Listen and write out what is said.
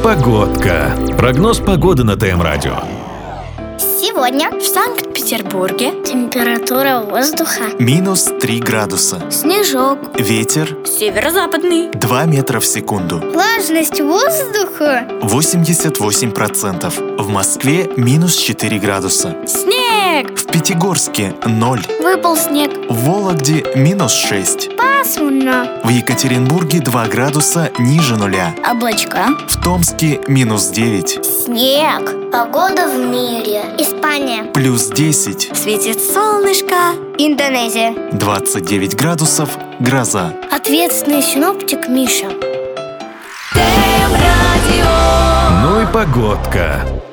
погодка. Прогноз погоды на ТМ-радио. Сегодня в Санкт-Петербурге температура воздуха -3 градуса. снежок, Ветер северо-западный, 2 метра в секунду. влажность воздуха 88%. В Москве -4 градуса. снег, В Пятигорске 0. выпал снег, В Вологде -6. пасмурно, В Екатеринбурге 2 градуса ниже нуля. облачка, В Томске -9. снег, погода в мире, Испания, +10. светит солнышко, Индонезия. 29 градусов. Гроза. Ответственный синоптик Миша. Ну и погодка.